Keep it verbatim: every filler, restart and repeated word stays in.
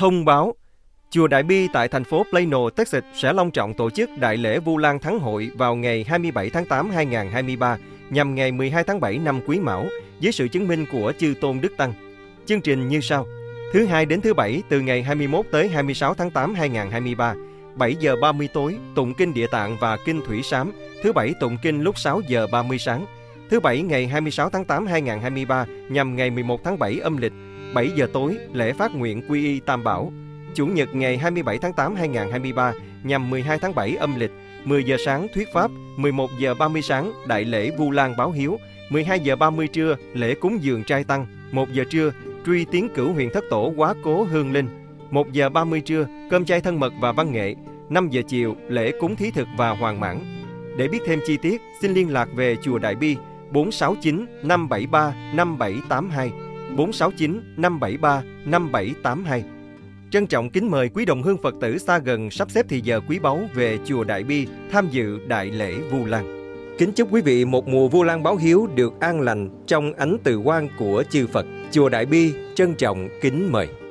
Thông báo, Chùa Đại Bi tại thành phố Plano, Texas sẽ long trọng tổ chức Đại lễ Vu Lan Thắng Hội vào ngày hai mươi bảy tháng tám năm hai nghìn không trăm hai mươi ba, nhằm ngày mười hai tháng bảy năm Quý Mão, với sự chứng minh của Chư Tôn Đức Tăng. Chương trình như sau. Thứ Hai đến thứ Bảy, từ ngày hai mươi mốt tới hai mươi sáu tháng tám năm hai nghìn không trăm hai mươi ba, bảy giờ ba mươi tối, tụng kinh Địa Tạng và kinh Thủy Sám. Thứ Bảy tụng kinh lúc sáu giờ ba mươi sáng. Thứ Bảy ngày hai mươi sáu tháng tám năm hai nghìn không trăm hai mươi ba, nhằm ngày mười một tháng bảy âm lịch, bảy giờ tối, lễ phát nguyện quy y Tam Bảo. Chủ nhật ngày hai mươi bảy tháng tám năm hai nghìn không trăm hai mươi ba, nhằm mười hai tháng bảy âm lịch, mười giờ sáng thuyết pháp, mười một giờ ba mươi sáng đại lễ Vu Lan báo hiếu, mười hai giờ ba mươi trưa lễ cúng dường trai tăng, một giờ trưa truy tiến cửu huyền thất tổ quá cố hương linh, một giờ ba mươi trưa cơm chay thân mật và văn nghệ, năm giờ chiều lễ cúng thí thực và hoàn mãn. Để biết thêm chi tiết, xin liên lạc về Chùa Đại Bi bốn sáu chín năm bảy ba năm bảy tám hai, bốn sáu chín năm bảy ba năm bảy tám hai. Trân trọng kính mời quý đồng hương Phật tử xa gần sắp xếp thì giờ quý báu về Chùa Đại Bi tham dự Đại lễ Vu Lan. Kính chúc quý vị một mùa Vu Lan báo hiếu được an lành trong ánh từ quang của chư Phật. Chùa Đại Bi trân trọng kính mời.